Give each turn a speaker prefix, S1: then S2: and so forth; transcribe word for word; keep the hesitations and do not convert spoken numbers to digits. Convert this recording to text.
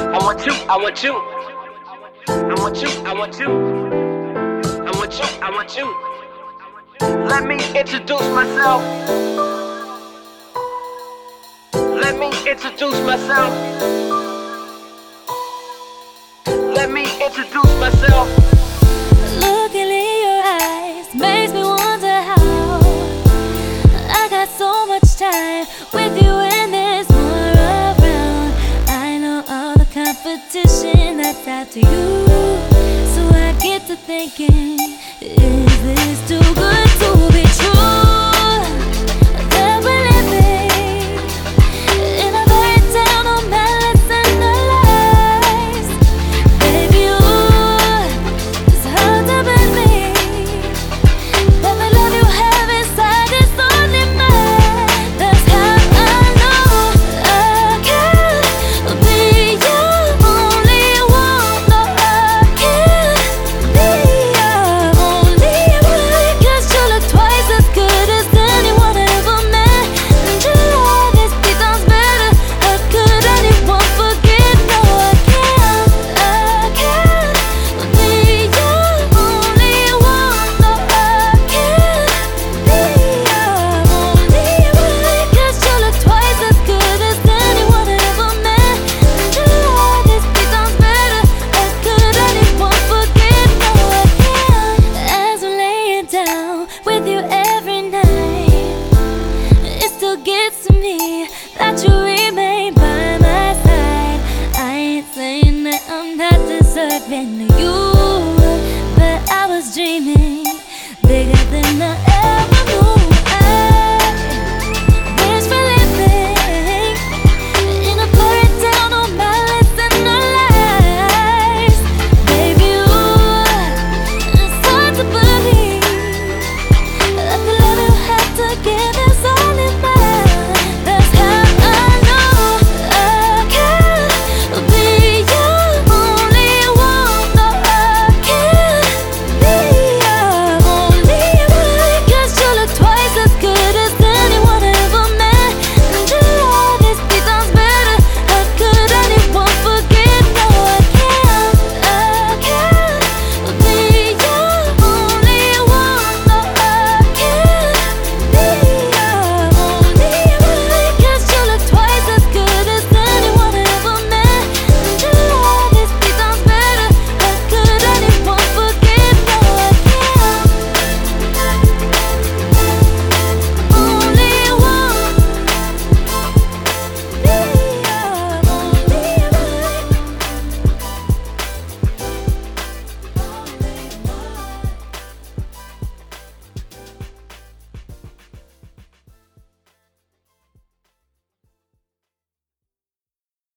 S1: I want you, I want you. I want you, I want you. I want you, I want you. Let me introduce myself. Let me introduce myself. Let me introduce myself.
S2: Looking in your eyes makes me wonder how I got so much time with you and there's more around. I know all the competition that's after you, so I get to thinking, is this too good to be true? That we're living in a very town of malice and the lies. Baby, ooh, it's hard to believe that the love you have inside is only mine. That's how I know I can't be your only one. No, I can't be your only one. 'Cause you look twice as good as anyone I ever met, and your love is three times better. How could anyone forget? No, I can't, I can't be your only one. No, I can't be your only one. 'Cause you look twice as good as anyone I ever met, and your love is three times better. How could anyone forget? No, I can't. As I'm laying down with you every night, it still gets to me that you remain by my side. I ain't saying that I'm not deserving of you, but I was dreaming bigger than I